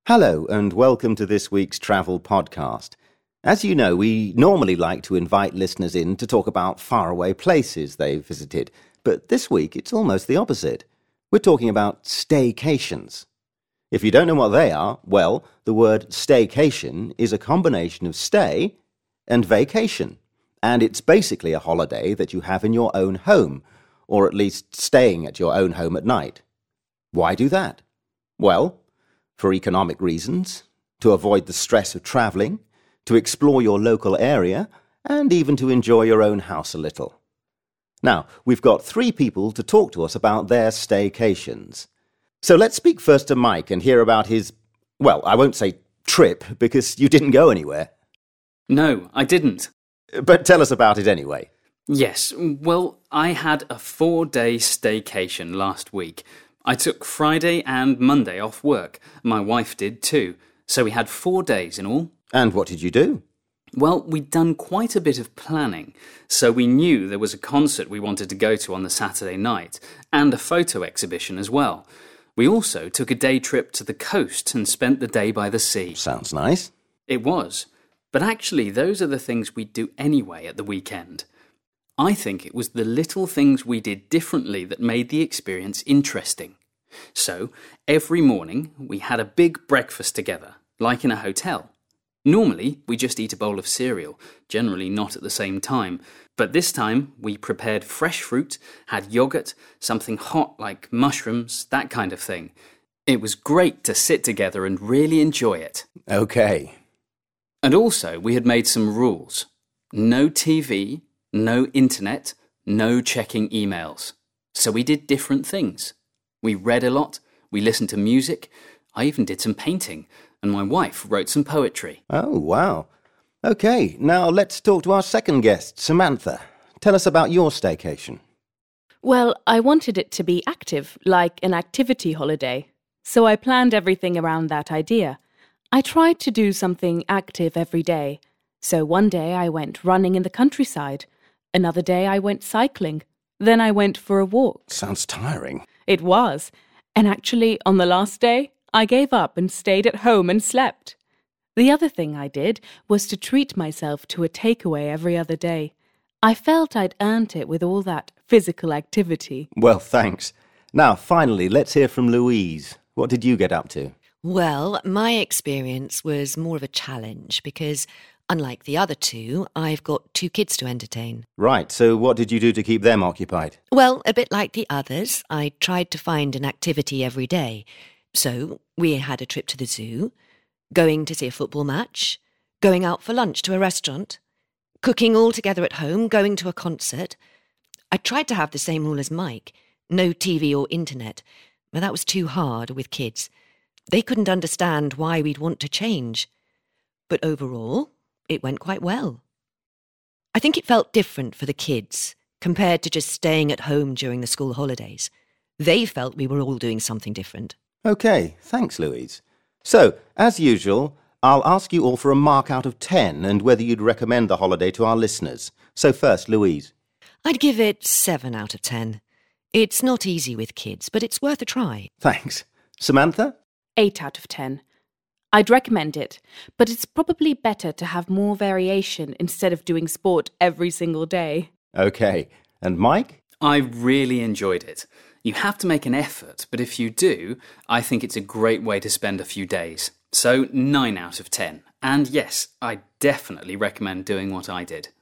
Hello and welcome to this week's travel podcast. As you know, we normally like to invite listeners in to talk about faraway places they've visited, but this week it's almost the opposite. We're talking about staycations. If you don't know what they are, well, the word staycation is a combination of stay and vacation, and it's basically a holiday that you have in your own home, or at least staying at your own home at night. Why do that? Well, for economic reasons, to avoid the stress of travelling, to explore your local area, and even to enjoy your own house a little. Now, we've got 3 people to talk to us about their staycations. So let's speak first to Mike and hear about his, well, I won't say trip, because you didn't go anywhere. No, I didn't. But tell us about it anyway. Yes, well, I had a 4-day staycation last week. I took Friday and Monday off work. My wife did too. So we had 4 days in all. And what did you do? Well, we'd done quite a bit of planning. So we knew there was a concert we wanted to go to on the Saturday night, and a photo exhibition as well. We also took a day trip to the coast and spent the day by the sea. Sounds nice. It was. But actually, those are the things we'd do anyway at the weekend. I think it was the little things we did differently that made the experience interesting. So, every morning we had a big breakfast together, like in a hotel. Normally, we just eat a bowl of cereal, generally not at the same time. But this time, we prepared fresh fruit, had yogurt, something hot like mushrooms, that kind of thing. It was great to sit together and really enjoy it. Okay. And also, we had made some rules. No TV, no internet, no checking emails. So we did different things. We read a lot, we listened to music, I even did some painting, and my wife wrote some poetry. Oh, wow. Okay, now let's talk to our second guest, Samantha. Tell us about your staycation. Well, I wanted it to be active, like an activity holiday. So I planned everything around that idea. I tried to do something active every day. So one day I went running in the countryside. Another day I went cycling. Then I went for a walk. Sounds tiring. It was. And actually, on the last day, I gave up and stayed at home and slept. The other thing I did was to treat myself to a takeaway every other day. I felt I'd earned it with all that physical activity. Well, thanks. Now, finally, let's hear from Louise. What did you get up to? Well, my experience was more of a challenge because, unlike the other 2, I've got 2 kids to entertain. Right, so what did you do to keep them occupied? Well, a bit like the others, I tried to find an activity every day. So we had a trip to the zoo, going to see a football match, going out for lunch to a restaurant, cooking all together at home, going to a concert. I tried to have the same rule as Mike, no TV or internet, but that was too hard with kids. They couldn't understand why we'd want to change. But overall, it went quite well. I think it felt different for the kids compared to just staying at home during the school holidays. They felt we were all doing something different. Okay, thanks, Louise. So, as usual, I'll ask you all for a mark out of 10 and whether you'd recommend the holiday to our listeners. So first, Louise. I'd give it 7 out of 10. It's not easy with kids, but it's worth a try. Thanks. Samantha? 8 out of 10. I'd recommend it, but it's probably better to have more variation instead of doing sport every single day. Okay. And Mike? I really enjoyed it. You have to make an effort, but if you do, I think it's a great way to spend a few days. So 9 out of 10. And yes, I definitely recommend doing what I did.